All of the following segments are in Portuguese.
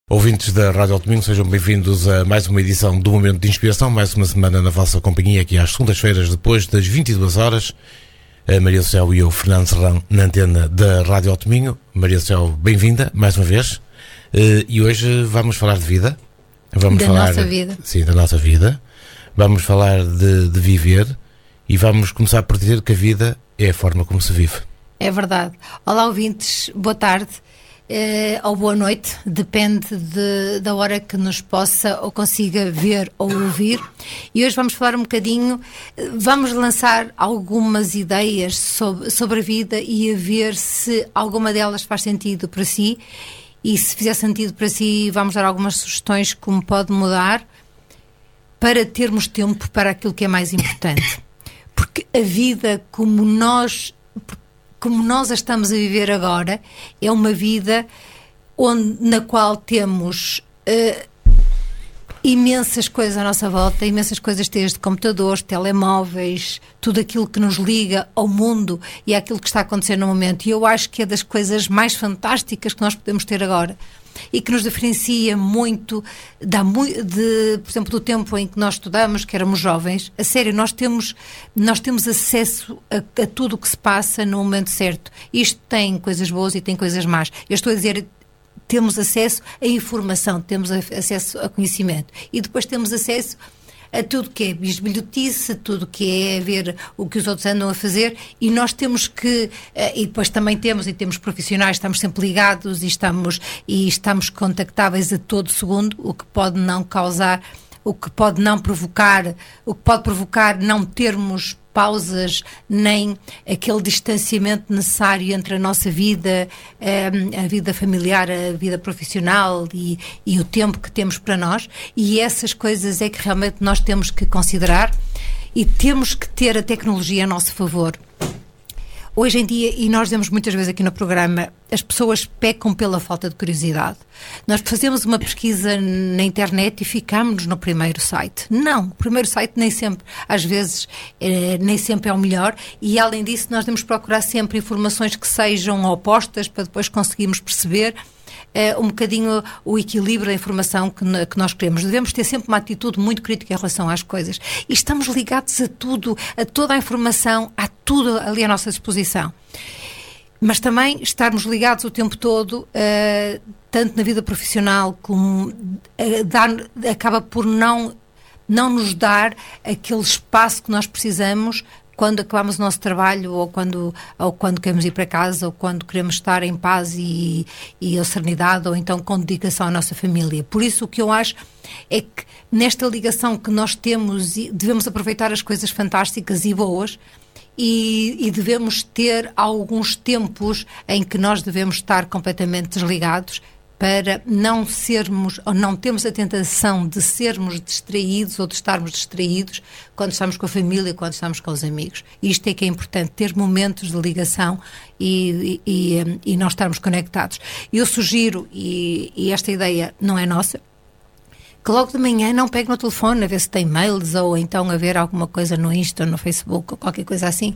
Ouvintes da Rádio Alto Minho, sejam bem-vindos a mais uma edição do Momento de Inspiração, mais uma semana na vossa companhia, aqui às segundas-feiras, depois das 22 horas. A Maria do Céu e eu, Fernando Serrão, na antena da Rádio Alto Minho. Maria do Céu, bem-vinda, mais uma vez. E hoje vamos falar de vida. Vamos falar nossa vida. Sim, da nossa vida. Vamos falar de viver e vamos começar por dizer que a vida é a forma como se vive. É verdade. Olá, ouvintes, boa tarde. Ou boa noite, depende da hora que nos possa ou consiga ver ou ouvir. E hoje vamos falar um bocadinho, vamos lançar algumas ideias sobre a vida e a ver se alguma delas faz sentido para si. E se fizer sentido para si, vamos dar algumas sugestões como pode mudar para termos tempo para aquilo que é mais importante. Porque a vida como nós a estamos a viver agora, é uma vida na qual temos imensas coisas à nossa volta, imensas coisas desde computadores, telemóveis, tudo aquilo que nos liga ao mundo e àquilo que está a acontecer no momento. E eu acho que é das coisas mais fantásticas que nós podemos ter agora e que nos diferencia muito, por exemplo, do tempo em que nós estudamos, que éramos jovens. A sério, nós temos acesso a tudo o que se passa no momento certo. Isto tem coisas boas e tem coisas más. Eu estou a dizer, temos acesso à informação, temos acesso a conhecimento e depois temos acesso a tudo que é bisbilhotice, tudo que é ver o que os outros andam a fazer, e nós temos que, e depois também temos profissionais, estamos sempre ligados e estamos contactáveis a todo segundo, o que pode não causar, o que pode provocar não termos pausas, nem aquele distanciamento necessário entre a nossa vida, a vida familiar, a vida profissional e o tempo que temos para nós, e essas coisas é que realmente nós temos que considerar e temos que ter a tecnologia a nosso favor. Hoje em dia, e nós dizemos muitas vezes aqui no programa, as pessoas pecam pela falta de curiosidade. Nós fazemos uma pesquisa na internet e ficamos no primeiro site. Não, o primeiro site nem sempre, às vezes, nem sempre é o melhor, e além disso nós devemos procurar sempre informações que sejam opostas para depois conseguirmos perceber um bocadinho o equilíbrio da informação que nós queremos. Devemos ter sempre uma atitude muito crítica em relação às coisas. E estamos ligados a tudo, a toda a informação, a tudo ali à nossa disposição. Mas também estarmos ligados o tempo todo, tanto na vida profissional como acaba por não nos dar aquele espaço que nós precisamos quando acabamos o nosso trabalho ou quando queremos ir para casa ou quando queremos estar em paz e a serenidade ou então com dedicação à nossa família. Por isso o que eu acho é que nesta ligação que nós temos devemos aproveitar as coisas fantásticas e boas e devemos ter alguns tempos em que nós devemos estar completamente desligados para não sermos, ou não termos a tentação de sermos distraídos ou de estarmos distraídos quando estamos com a família, quando estamos com os amigos. Isto é que é importante, ter momentos de ligação e nós estarmos conectados. Eu sugiro, e esta ideia não é nossa, que logo de manhã não pegue no telefone a ver se tem mails ou então a ver alguma coisa no Insta, no Facebook ou qualquer coisa assim.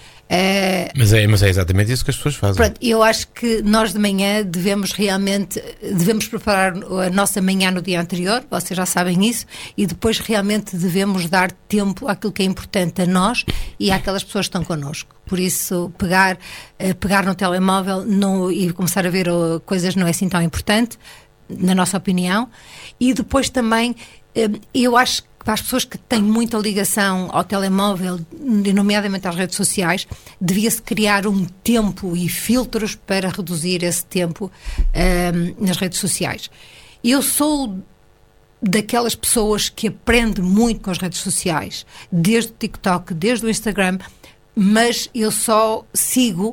Mas é exatamente isso que as pessoas fazem. Pronto, eu acho que nós de manhã devemos preparar a nossa manhã no dia anterior, vocês já sabem isso, e depois realmente devemos dar tempo àquilo que é importante a nós e àquelas pessoas que estão connosco. Por isso, pegar no telemóvel e começar a ver coisas não é assim tão importante, na nossa opinião. E depois também, eu acho que para as pessoas que têm muita ligação ao telemóvel, nomeadamente às redes sociais, devia-se criar um tempo e filtros para reduzir esse tempo nas redes sociais. Eu sou daquelas pessoas que aprende muito com as redes sociais, desde o TikTok, desde o Instagram, mas eu só sigo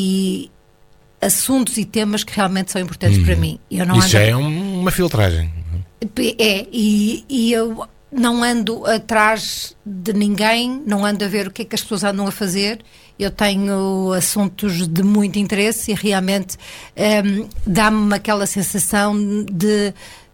assuntos e temas que realmente são importantes para mim. Isso já é uma filtragem. não ando atrás de ninguém, não ando a ver o que é que as pessoas andam a fazer. Eu tenho assuntos de muito interesse e realmente dá-me aquela sensação de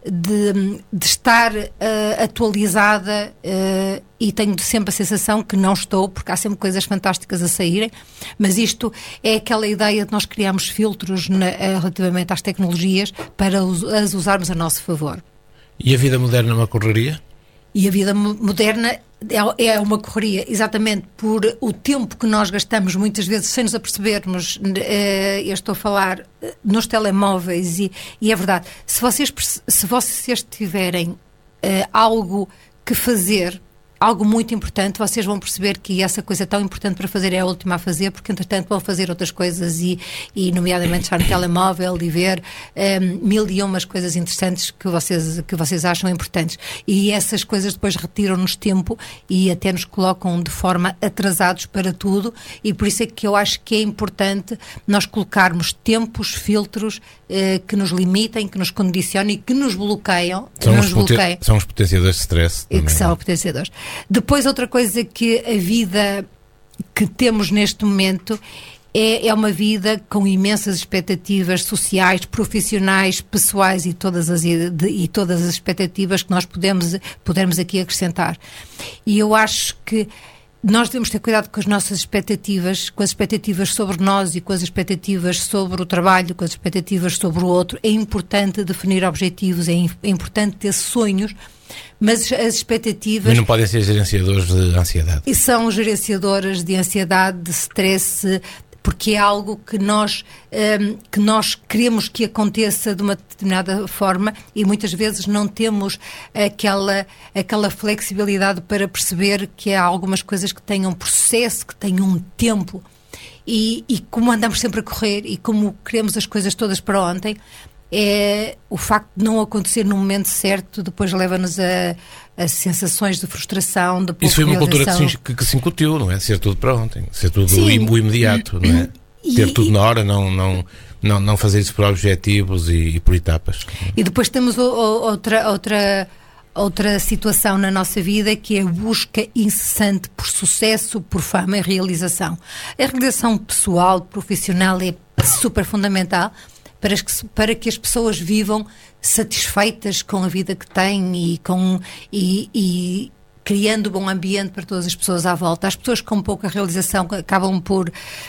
estar atualizada, e tenho sempre a sensação que não estou, porque há sempre coisas fantásticas a saírem, mas isto é aquela ideia de nós criarmos filtros relativamente às tecnologias para as usarmos a nosso favor. E a vida moderna é uma correria? E a vida moderna é uma correria, exatamente por o tempo que nós gastamos muitas vezes sem nos apercebermos. Eu estou a falar nos telemóveis e é verdade, se vocês tiverem algo que fazer, algo muito importante, vocês vão perceber que essa coisa tão importante para fazer é a última a fazer, porque entretanto vão fazer outras coisas e nomeadamente estar no telemóvel e ver 1001 coisas interessantes que vocês acham importantes, e essas coisas depois retiram-nos tempo e até nos colocam de forma atrasados para tudo, e por isso é que eu acho que é importante nós colocarmos tempos, filtros que nos limitem, que nos condicionem e que nos bloqueiam. São os potenciadores de stress. E que são potenciadores. Depois, outra coisa que a vida que temos neste momento é uma vida com imensas expectativas sociais, profissionais, pessoais e todas as expectativas que nós podemos aqui acrescentar. E eu acho que nós devemos ter cuidado com as nossas expectativas, com as expectativas sobre nós e com as expectativas sobre o trabalho, com as expectativas sobre o outro. É importante definir objetivos, é importante ter sonhos, mas as expectativas... Mas não podem ser gerenciadores de ansiedade. E são gerenciadoras de ansiedade, de stress, porque é algo que nós queremos que aconteça de uma determinada forma e muitas vezes não temos aquela flexibilidade para perceber que há algumas coisas que tenham processo, que tenham um tempo, e como andamos sempre a correr e como queremos as coisas todas para ontem, o facto de não acontecer no momento certo depois leva-nos a sensações de frustração, de pouca Isso foi uma cultura realização. que se incutiu, não é? Ser tudo para ontem, ser tudo Sim. o imediato, não é? Ter tudo na hora, não fazer isso por objetivos e por etapas. E depois temos outra situação na nossa vida, que é a busca incessante por sucesso, por fama e realização. A realização pessoal, profissional é super fundamental para que as pessoas vivam satisfeitas com a vida que têm e criando um bom ambiente para todas as pessoas à volta. As pessoas com pouca realização acabam por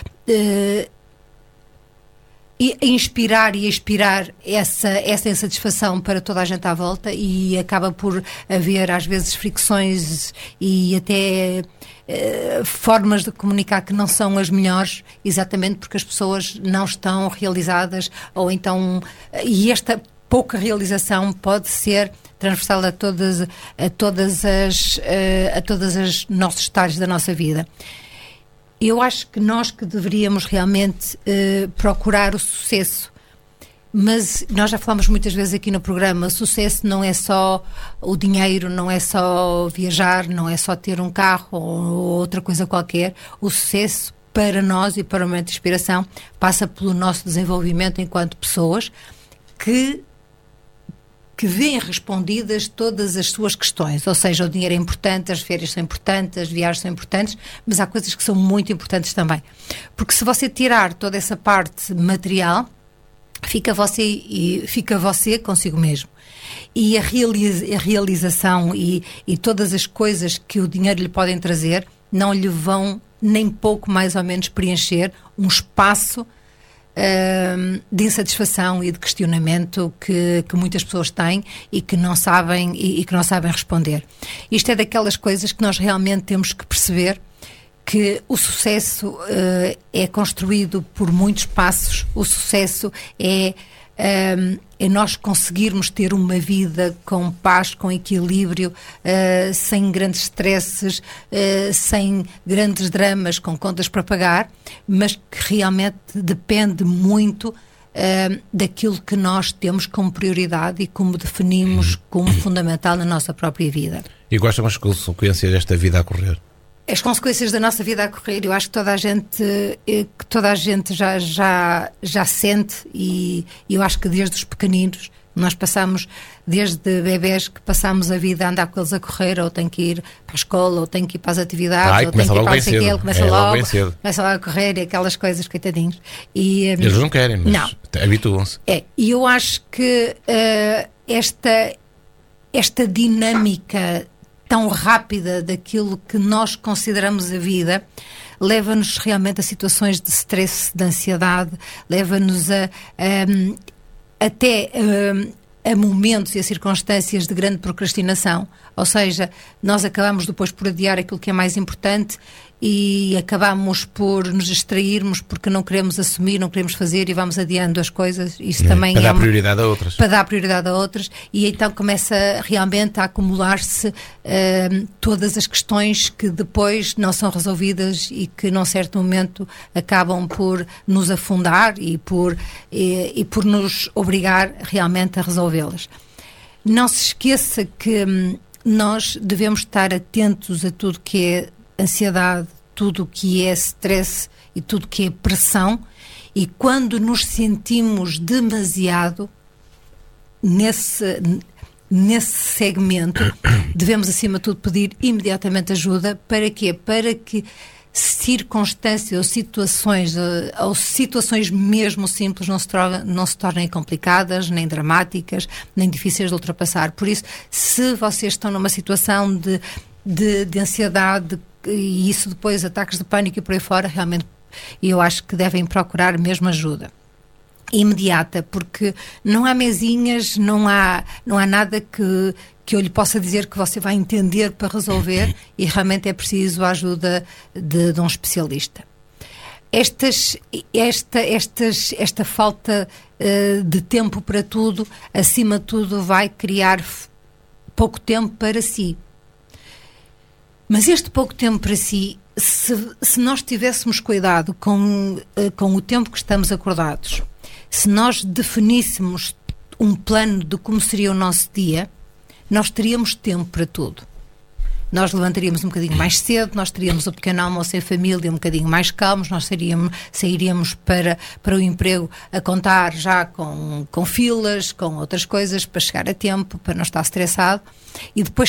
inspirar e expirar essa insatisfação para toda a gente à volta, e acaba por haver às vezes fricções e até formas de comunicar que não são as melhores, exatamente porque as pessoas não estão realizadas, ou então, e esta pouca realização pode ser transversal a todas as nossos estágios da nossa vida. Eu acho que nós que deveríamos realmente procurar o sucesso, mas nós já falamos muitas vezes aqui no programa, o sucesso não é só o dinheiro, não é só viajar, não é só ter um carro ou outra coisa qualquer. O sucesso para nós e para o momento de inspiração passa pelo nosso desenvolvimento enquanto pessoas que veem respondidas todas as suas questões, ou seja, o dinheiro é importante, as férias são importantes, as viagens são importantes, mas há coisas que são muito importantes também, porque se você tirar toda essa parte material, fica você consigo mesmo, e a realização e todas as coisas que o dinheiro lhe podem trazer não lhe vão nem pouco mais ou menos preencher um espaço de insatisfação e de questionamento que muitas pessoas têm e que não sabem responder. Isto é daquelas coisas que nós realmente temos que perceber, que o sucesso é construído por muitos passos. O sucesso é nós conseguirmos ter uma vida com paz, com equilíbrio, sem grandes stresses, sem grandes dramas, com contas para pagar, mas que realmente depende muito daquilo que nós temos como prioridade e como definimos como fundamental na nossa própria vida. E quais são as consequências desta vida a correr? As consequências da nossa vida a correr, eu acho que toda a gente já sente, e eu acho que desde os pequeninos Nós passamos, desde bebés, que passamos a vida a andar com eles a correr, ou tem que ir para a escola, ou tem que ir para as atividades, ou tem que ir para não sei o quê, começa logo a correr e aquelas coisas, coitadinhos. Eles não querem, mas habituam-se. E eu acho que esta dinâmica tão rápida daquilo que nós consideramos a vida leva-nos realmente a situações de stress, de ansiedade, leva-nos até a momentos e a circunstâncias de grande procrastinação, ou seja, nós acabamos depois por adiar aquilo que é mais importante e acabamos por nos distrairmos porque não queremos assumir, não queremos fazer e vamos adiando as coisas. Isso também para dar prioridade a outras. Para dar prioridade a outras, e então começa realmente a acumular-se todas as questões que depois não são resolvidas e que num certo momento acabam por nos afundar e por nos obrigar realmente a resolvê-las. Não se esqueça que nós devemos estar atentos a tudo que é ansiedade, tudo o que é stress e tudo o que é pressão, e quando nos sentimos demasiado nesse segmento, devemos acima de tudo pedir imediatamente ajuda. Para quê? Para que circunstâncias ou situações mesmo simples não se tornem complicadas, nem dramáticas, nem difíceis de ultrapassar. Por isso, se vocês estão numa situação de ansiedade, e isso depois, ataques de pânico e por aí fora, realmente eu acho que devem procurar mesmo ajuda imediata, porque não há mesinhas, não há nada que eu lhe possa dizer que você vai entender para resolver, e realmente é preciso a ajuda de um especialista. Esta falta de tempo para tudo, acima de tudo, vai criar pouco tempo para si. Mas este pouco tempo para si, se nós tivéssemos cuidado com o tempo que estamos acordados, se nós definíssemos um plano de como seria o nosso dia, nós teríamos tempo para tudo. Nós levantaríamos um bocadinho mais cedo, nós teríamos o pequeno almoço em família um bocadinho mais calmos, nós sairíamos para o emprego a contar já com filas, com outras coisas, para chegar a tempo, para não estar estressado, e depois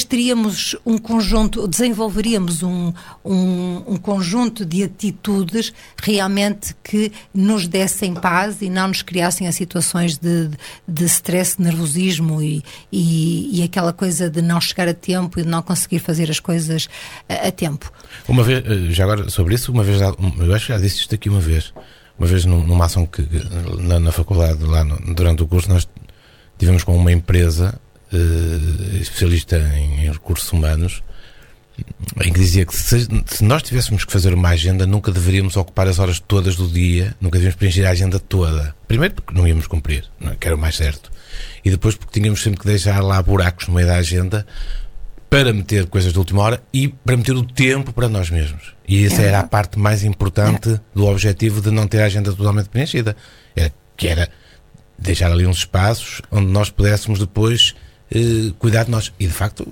desenvolveríamos um conjunto de atitudes realmente que nos dessem paz e não nos criassem a situações de stress, nervosismo e aquela coisa de não chegar a tempo e de não conseguir fazer as coisas a tempo. Uma vez, já agora sobre isso, eu acho que já disse isto aqui uma vez numa ação que na faculdade, lá durante o curso, nós tivemos com uma empresa especialista em recursos humanos, em que dizia que se nós tivéssemos que fazer uma agenda, nunca deveríamos ocupar as horas todas do dia, nunca deveríamos preencher a agenda toda. Primeiro porque não íamos cumprir, que era o mais certo, e depois porque tínhamos sempre que deixar lá buracos no meio da agenda para meter coisas de última hora e para meter o tempo para nós mesmos. E essa era a parte mais importante do objetivo de não ter a agenda totalmente preenchida. Era deixar ali uns espaços onde nós pudéssemos depois cuidar de nós. E de facto,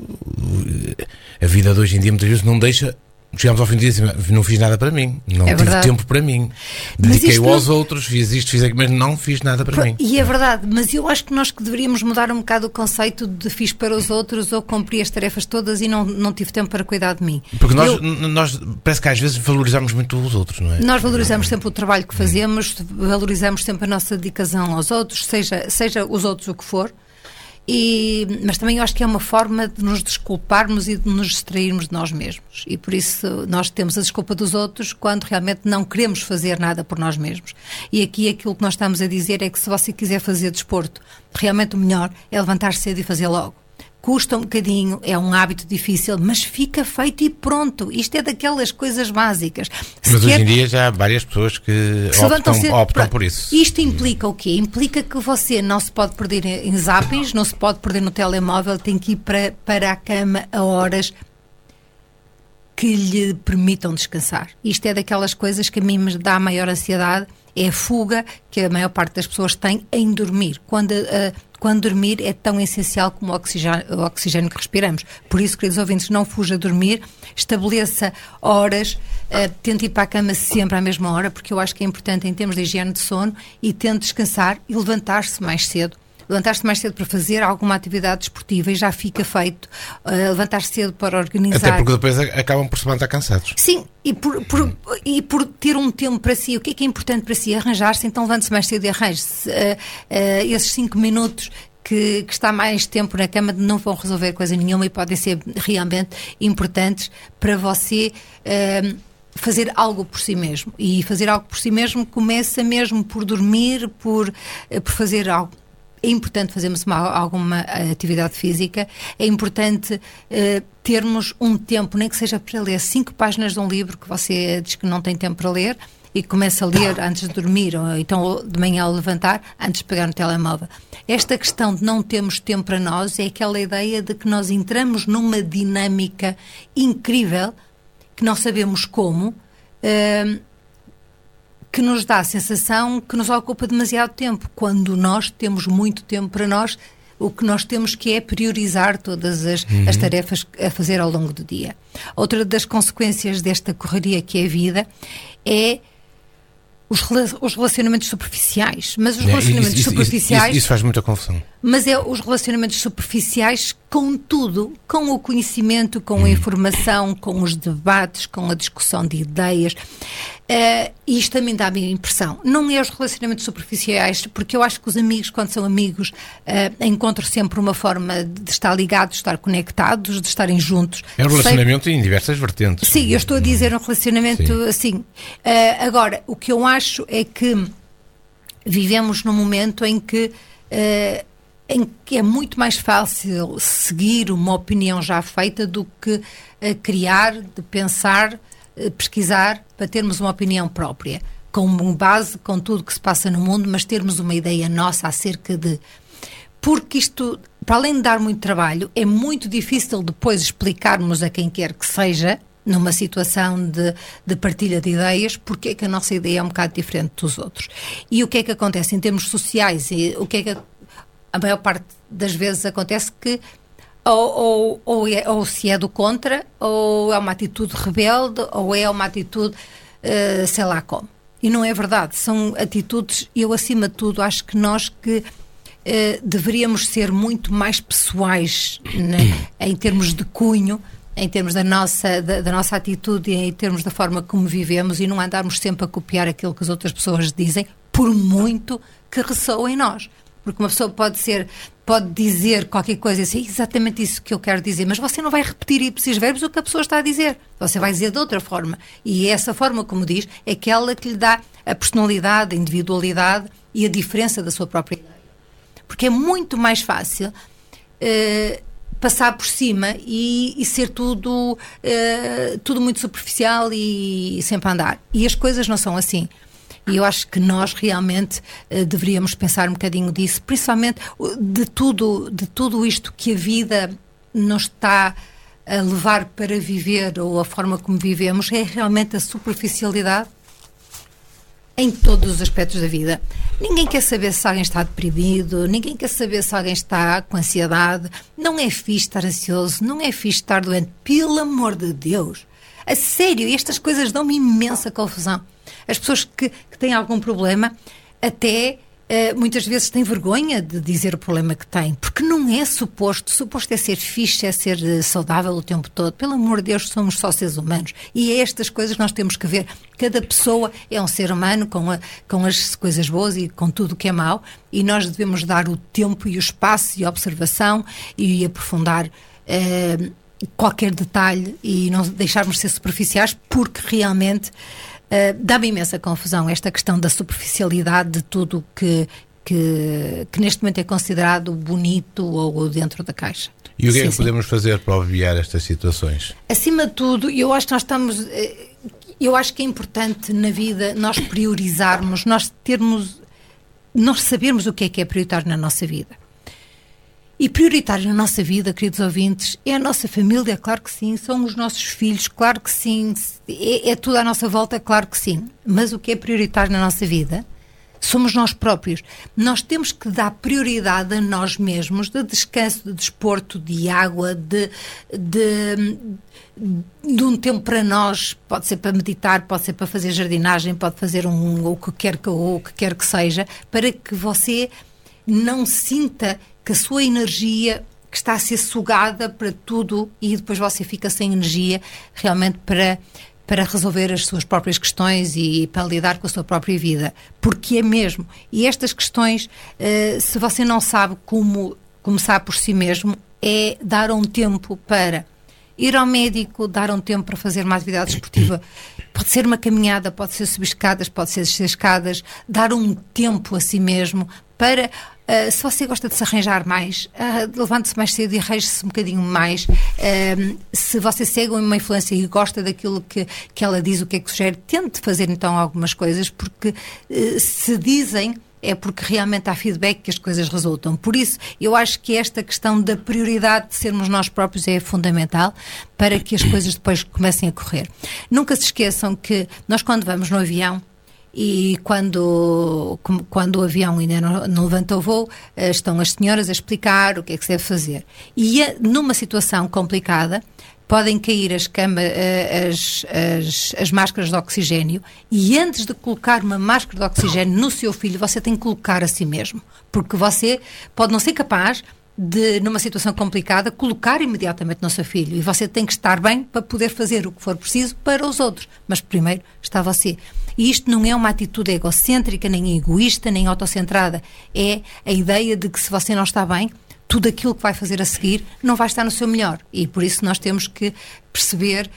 a vida de hoje em dia muitas vezes não deixa. Chegamos ao fim do dia e não fiz nada para mim, não tive tempo para mim, dediquei-o aos outros, fiz isto, fiz aquilo, mas não fiz nada para mim. E é verdade, mas eu acho que nós deveríamos mudar um bocado o conceito de fiz para os outros ou cumpri as tarefas todas e não tive tempo para cuidar de mim. Porque nós parece que às vezes valorizamos muito os outros, não é? Nós valorizamos sempre o trabalho que fazemos, valorizamos sempre a nossa dedicação aos outros, seja os outros o que for. Mas também eu acho que é uma forma de nos desculparmos e de nos distrairmos de nós mesmos, e por isso nós temos a desculpa dos outros quando realmente não queremos fazer nada por nós mesmos. E aqui aquilo que nós estamos a dizer é que se você quiser fazer desporto, realmente o melhor é levantar-se cedo e fazer logo. Custa um bocadinho, é um hábito difícil, mas fica feito e pronto. Isto é daquelas coisas básicas. Mas hoje em dia já há várias pessoas que optam por isso. Isto implica o quê? Implica que você não se pode perder em zappings, não se pode perder no telemóvel, tem que ir para a cama a horas que lhe permitam descansar. Isto é daquelas coisas que a mim me dá maior ansiedade, é a fuga que a maior parte das pessoas tem em dormir. Quando dormir é tão essencial como o oxigênio que respiramos. Por isso, queridos ouvintes, não fuja a dormir, estabeleça horas, tente ir para a cama sempre à mesma hora, porque eu acho que é importante em termos de higiene de sono, e tente descansar e levantar-se mais cedo, levantar-se mais cedo para fazer alguma atividade desportiva e já fica feito, levantar-se cedo para organizar. Até porque depois acabam por se levantar cansados. Sim, e por ter um tempo para si. O que é importante para si? Arranjar-se, então levante-se mais cedo e arranje-se. Esses 5 minutos que está mais tempo na cama não vão resolver coisa nenhuma e podem ser realmente importantes para você fazer algo por si mesmo. E fazer algo por si mesmo começa mesmo por dormir, por fazer algo. É importante fazermos alguma atividade física, é importante termos um tempo, nem que seja para ler 5 páginas de um livro que você diz que não tem tempo para ler, e começa a ler antes de dormir, ou então de manhã ao levantar, antes de pegar no telemóvel. Esta questão de não termos tempo para nós é aquela ideia de que nós entramos numa dinâmica incrível, que não sabemos como, que nos dá a sensação que nos ocupa demasiado tempo, quando nós temos muito tempo para nós. O que nós temos que é priorizar todas as tarefas a fazer ao longo do dia. Outra das consequências desta correria que é a vida é os relacionamentos superficiais. Mas os relacionamentos superficiais... Isso faz muita confusão. Mas é os relacionamentos superficiais com tudo, com o conhecimento, com a informação, com os debates, com a discussão de ideias. E isto também dá a minha impressão. Não é os relacionamentos superficiais, porque eu acho que os amigos, quando são amigos, encontram sempre uma forma de estar ligados, de estar conectados, de estarem juntos. É um relacionamento em diversas vertentes. Sim, eu estou a dizer um relacionamento assim. Agora, o que eu acho é que vivemos num momento em que é muito mais fácil seguir uma opinião já feita do que criar, de pensar, pesquisar, para termos uma opinião própria, com base com tudo que se passa no mundo, mas termos uma ideia nossa acerca de... Porque isto, para além de dar muito trabalho, é muito difícil depois explicarmos a quem quer que seja, numa situação de partilha de ideias, porque é que a nossa ideia é um bocado diferente dos outros. E o que é que acontece em termos sociais? E o que é que a maior parte das vezes acontece que ou se é do contra, ou é uma atitude rebelde, ou é uma atitude sei lá como. E não é verdade, são atitudes. Eu, acima de tudo, acho que nós deveríamos ser muito mais pessoais, né, em termos de cunho, em termos da nossa atitude e em termos da forma como vivemos, e não andarmos sempre a copiar aquilo que as outras pessoas dizem, por muito que ressoe em nós. Porque uma pessoa pode dizer qualquer coisa assim, exatamente isso que eu quero dizer, mas você não vai repetir ipsis verbos o que a pessoa está a dizer. Você vai dizer de outra forma. E essa forma, como diz, é aquela que lhe dá a personalidade, a individualidade e a diferença da sua própria ideia. Porque é muito mais fácil passar por cima e ser tudo muito superficial e sempre a andar. E as coisas não são assim. E eu acho que nós realmente deveríamos pensar um bocadinho disso, principalmente de tudo isto que a vida nos está a levar para viver, ou a forma como vivemos, é realmente a superficialidade em todos os aspectos da vida. Ninguém quer saber se alguém está deprimido, ninguém quer saber se alguém está com ansiedade. Não é fixe estar ansioso, não é fixe estar doente, pelo amor de Deus. A sério, estas coisas dão-me imensa confusão. As pessoas que têm algum problema até muitas vezes têm vergonha de dizer o problema que têm, porque não é suposto é ser fixe, é ser saudável o tempo todo. Pelo amor de Deus, somos só seres humanos, e é estas coisas que nós temos que ver. Cada pessoa é um ser humano com as coisas boas e com tudo o que é mau, e nós devemos dar o tempo e o espaço e a observação e aprofundar qualquer detalhe e não deixarmos de ser superficiais, porque realmente dá-me imensa confusão esta questão da superficialidade de tudo que neste momento é considerado bonito ou dentro da caixa. E o que é que podemos fazer para obviar estas situações? Acima de tudo, eu acho que é importante na vida nós priorizarmos, nós sabermos o que é prioritário na nossa vida. E prioritário na nossa vida, queridos ouvintes, é a nossa família, claro que sim, são os nossos filhos, claro que sim, é tudo à nossa volta, claro que sim. Mas o que é prioritário na nossa vida somos nós próprios. Nós temos que dar prioridade a nós mesmos, de descanso, de desporto, de água, de um tempo para nós. Pode ser para meditar, pode ser para fazer jardinagem, pode fazer o que quer que seja, para que você não sinta que a sua energia que está a ser sugada para tudo e depois você fica sem energia realmente para resolver as suas próprias questões e para lidar com a sua própria vida. Porque é mesmo. E estas questões, se você não sabe como começar por si mesmo, é dar um tempo para ir ao médico, dar um tempo para fazer uma atividade esportiva. Pode ser uma caminhada, pode ser subir escadas, pode ser descer escadas. Dar um tempo a si mesmo para... se você gosta de se arranjar mais, levante-se mais cedo e arranje-se um bocadinho mais. Se você segue uma influência e gosta daquilo que ela diz, o que é que sugere, tente fazer então algumas coisas, porque se dizem, é porque realmente há feedback que as coisas resultam. Por isso, eu acho que esta questão da prioridade de sermos nós próprios é fundamental para que as coisas depois comecem a correr. Nunca se esqueçam que nós, quando vamos no avião, e quando o avião ainda não levanta o voo, estão as senhoras a explicar o que é que se deve fazer. E numa situação complicada, podem cair as máscaras de oxigénio, e antes de colocar uma máscara de oxigénio no seu filho, você tem que colocar a si mesmo. Porque você pode não ser capaz de, numa situação complicada, colocar imediatamente no seu filho. E você tem que estar bem para poder fazer o que for preciso para os outros. Mas primeiro está você. E isto não é uma atitude egocêntrica, nem egoísta, nem autocentrada. É a ideia de que se você não está bem, tudo aquilo que vai fazer a seguir não vai estar no seu melhor. E por isso nós temos que perceber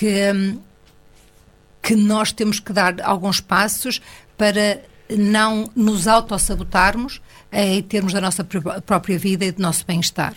que nós temos que dar alguns passos para não nos autossabotarmos e termos da nossa própria vida e do nosso bem-estar.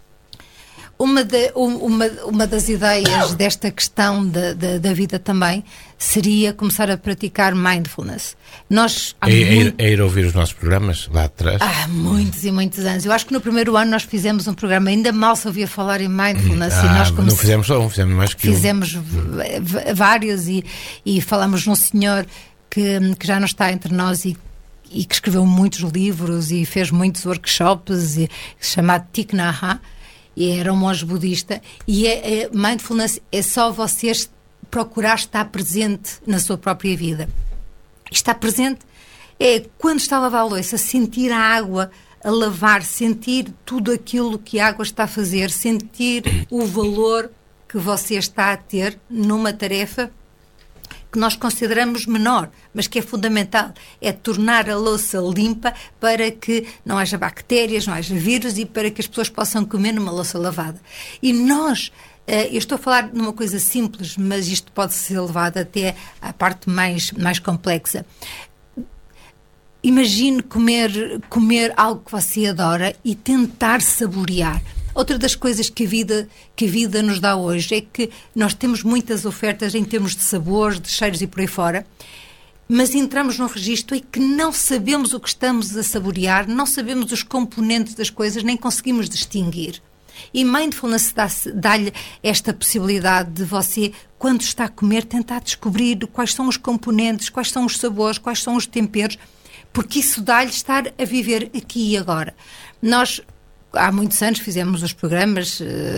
Uma das ideias desta questão da vida também seria começar a praticar mindfulness. Ir ouvir os nossos programas lá atrás? Há muitos e muitos anos. Eu acho que no primeiro ano nós fizemos um programa, ainda mal se ouvia falar em mindfulness. E nós não fizemos só um, fizemos mais que um. Fizemos vários e falamos num senhor que já não está entre nós e que escreveu muitos livros e fez muitos workshops, chamado Thich Nhat Hanh. E era um monge budista, e mindfulness é só você procurar estar presente na sua própria vida. Estar presente é quando está a lavar a louça, sentir a água a lavar, sentir tudo aquilo que a água está a fazer, sentir o valor que você está a ter numa tarefa que nós consideramos menor, mas que é fundamental, é tornar a louça limpa para que não haja bactérias, não haja vírus e para que as pessoas possam comer numa louça lavada. E nós, eu estou a falar de uma coisa simples, mas isto pode ser levado até à parte mais complexa. Imagine comer algo que você adora e tentar saborear. Outra das coisas que a vida nos dá hoje é que nós temos muitas ofertas em termos de sabores, de cheiros e por aí fora, mas entramos num registro em que não sabemos o que estamos a saborear, não sabemos os componentes das coisas, nem conseguimos distinguir. E mindfulness dá-lhe esta possibilidade de você, quando está a comer, tentar descobrir quais são os componentes, quais são os sabores, quais são os temperos, porque isso dá-lhe estar a viver aqui e agora. Nós, há muitos anos, fizemos os programas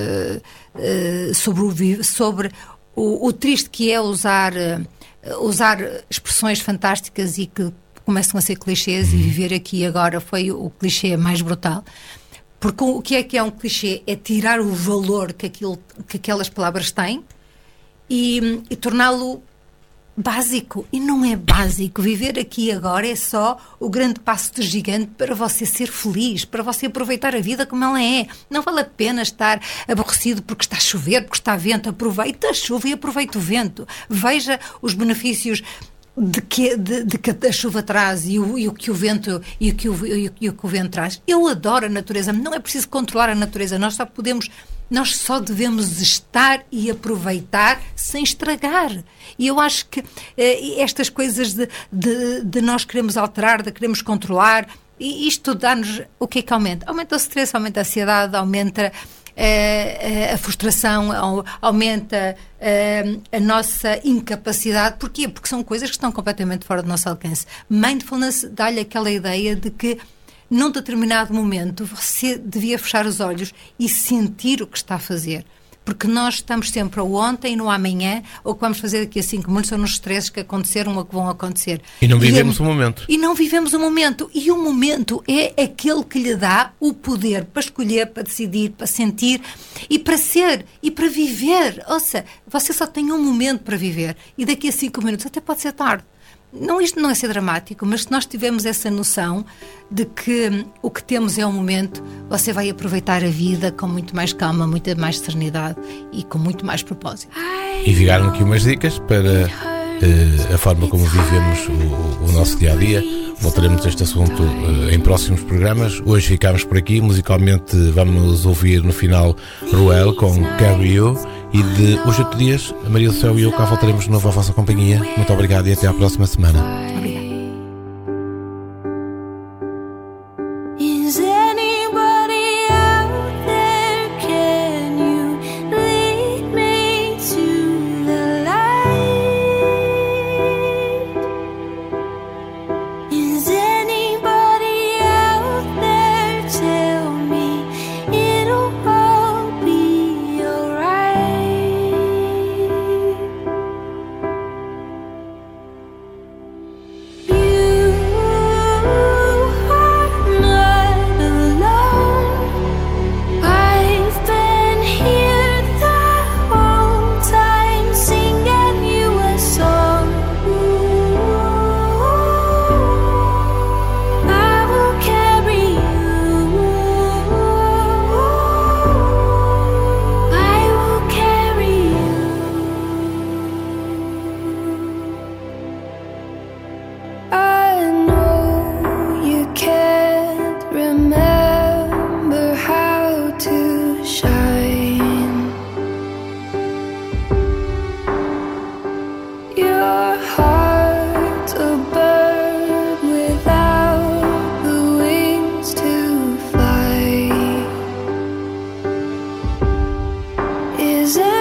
sobre o triste que é usar expressões fantásticas e que começam a ser clichês, e viver aqui e agora foi o clichê mais brutal. Porque o que é um clichê? É tirar o valor que aquelas palavras têm e torná-lo básico. E não é básico. Viver aqui e agora é só o grande passo de gigante para você ser feliz, para você aproveitar a vida como ela é. Não vale a pena estar aborrecido porque está a chover, porque está a vento. Aproveita a chuva e aproveita o vento. Veja os benefícios de que a chuva traz e o que o vento traz. Eu adoro a natureza. Não é preciso controlar a natureza. Nós só devemos estar e aproveitar sem estragar. E eu acho que estas coisas de nós queremos alterar, de queremos controlar, e isto dá-nos o que é que aumenta? Aumenta o stress, aumenta a ansiedade, aumenta a frustração, aumenta a nossa incapacidade. Porquê? Porque são coisas que estão completamente fora do nosso alcance. Mindfulness dá-lhe aquela ideia de que num determinado momento você devia fechar os olhos e sentir o que está a fazer. porque nós estamos sempre ao ontem, no amanhã, ou que vamos fazer daqui a 5 minutos, ou nos stresses que aconteceram ou que vão acontecer. E não vivemos o momento. E não vivemos o momento. E o momento é aquele que lhe dá o poder para escolher, para decidir, para sentir e para ser e para viver. Ou seja, você só tem um momento para viver e daqui a 5 minutos até pode ser tarde. Não, isto não é ser dramático, mas se nós tivermos essa noção de que o que temos é um momento, você vai aproveitar a vida com muito mais calma, muita mais serenidade e com muito mais propósito. E ficaram aqui umas dicas para a forma como vivemos o nosso dia-a-dia. Voltaremos a este assunto em próximos programas. Hoje ficamos por aqui. Musicalmente vamos ouvir no final Ruel com Carry You. E de hoje a 8 dias, a Maria do Céu e eu cá voltaremos de novo à vossa companhia. Muito obrigado e até à próxima semana. Obrigada. Is it